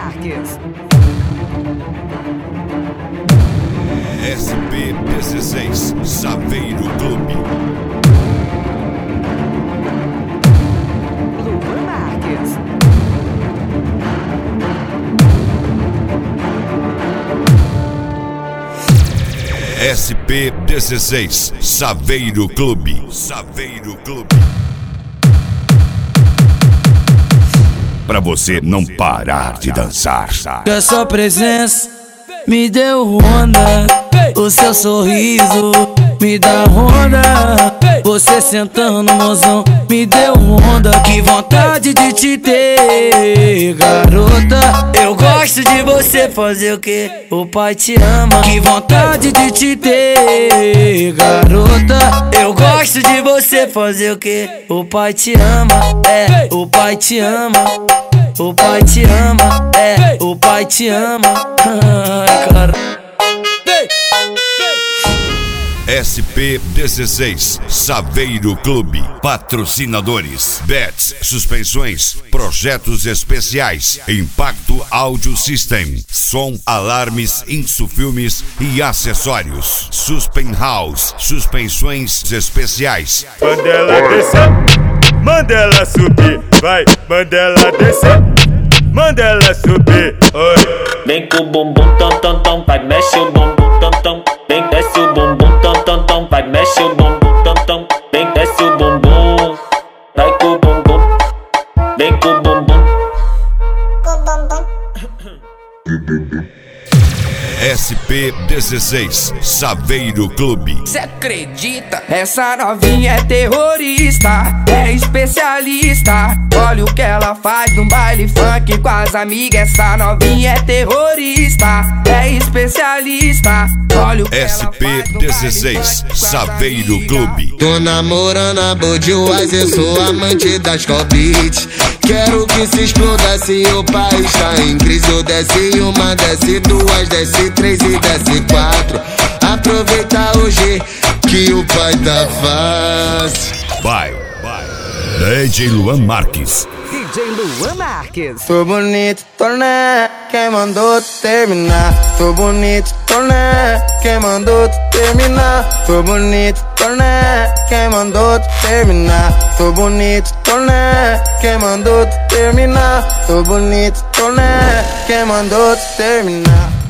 Marques. SP16 Saveiro Clube. Luan Marques. SP16 Saveiro Clube. Saveiro Clube. Pra você não parar de dançar. Que a sua presença me deu onda, o seu sorriso me dá onda. Você sentando, mozão, me deu onda. Que vontade de te ter, garota. Eu gosto de você fazer o que o pai te ama. Que vontade de te ter, garota. Eu gosto de você fazer o que o pai te ama. É, o pai te ama. O pai te ama, é, o pai te ama. Ai, cara. SP16 Saveiro Clube. Patrocinadores: Bets, suspensões, projetos especiais, Impacto Audio System, som, alarmes, insufilmes e acessórios. Suspen House, suspensões especiais. Manda ela descer, manda ela subir, vai, manda ela descer, manda ela subir, oi. Vem com o bumbum tom tom tom, vai mexe o bumbum tom tom. Vem desce o bumbum tom tom tom, vai mexe o bumbum tom tom. Vem desce o bumbum, vai com o bumbum, vem com o bumbum. SP16 Saveiro Clube. Cê acredita? Essa novinha é terrorista, é especialista. Olha o que ela faz no baile funk com as amigas. Essa novinha é terrorista, é especialista. Olha o que SP16 Saveiro Clube. Tô namorando a Budweiser, eu sou amante das Cobit. Quero que se exploda se o país tá em crise. Eu desce uma, desce duas, desce três e desce quatro. Aproveita hoje que o pai tá fácil. Vai. DJ Luan Marques. DJ Luan Marques. Tô bonito, tô né? Quem mandou tu terminar? Tô bonito, tô né? Quem mandou tu terminar? Tô bonito, tô né? Quem mandou tu terminar? Tô bonito, tô né? Quem mandou tu terminar? Tô bonito, tô né? Quem mandou tu terminar?